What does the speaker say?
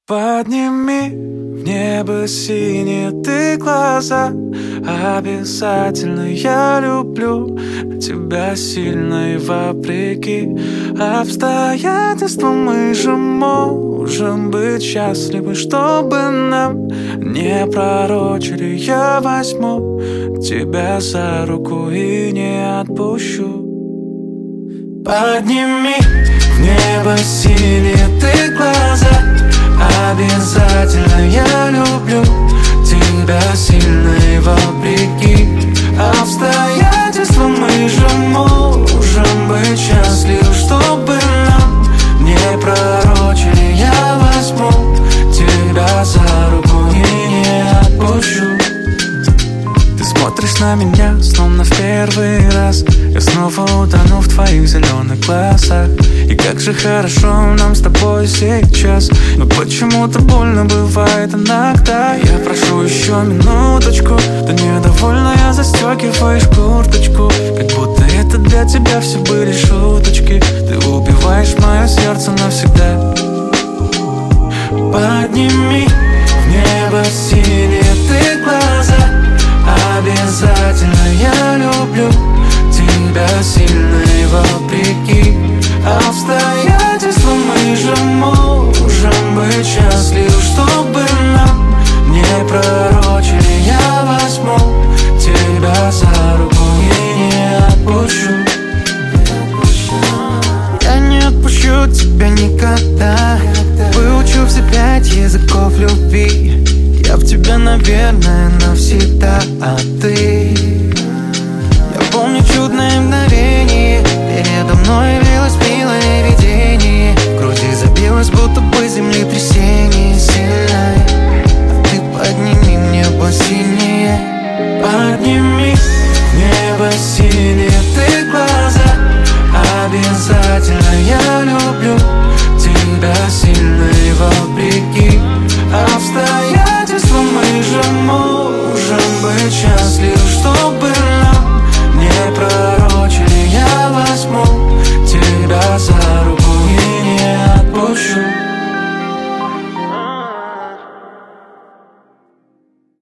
Подними в небо синие ты глаза. Обязательно я люблю тебя сильно и вопреки обстоятельствам. Мы же можем быть счастливы, чтобы нам не пророчили. Я возьму тебя за руку и не отпущу. Подними в небо синие ты глаза. Обязательно я люблю тебя сильно и вопреки обстоятельствам. Мы же можем быть счастливы, чтобы нам не пророчили. Я возьму тебя за руку и не отпущу. Ты смотришь на меня, словно в первый раз. Я снова утону в твоих зеленых глазах. И как же хорошо нам с тобой сейчас. Но почему-то больно бывает иногда. Я прошу еще минуточку. Ты недовольная, застегиваешь курточку. Как будто это для тебя все были шуточки. Ты убиваешь мое сердце навсегда. Подними в небо синие ты глаза. Обязательно я люблю тебя сильно и вопреки обстоятельствам. Мы же можем быть счастливы, чтобы нам не пророчили. Я возьму тебя за руку и не отпущу. Я не отпущу тебя никогда. Выучу все 5 языков любви. Я в тебя, наверное, навсегда. А ты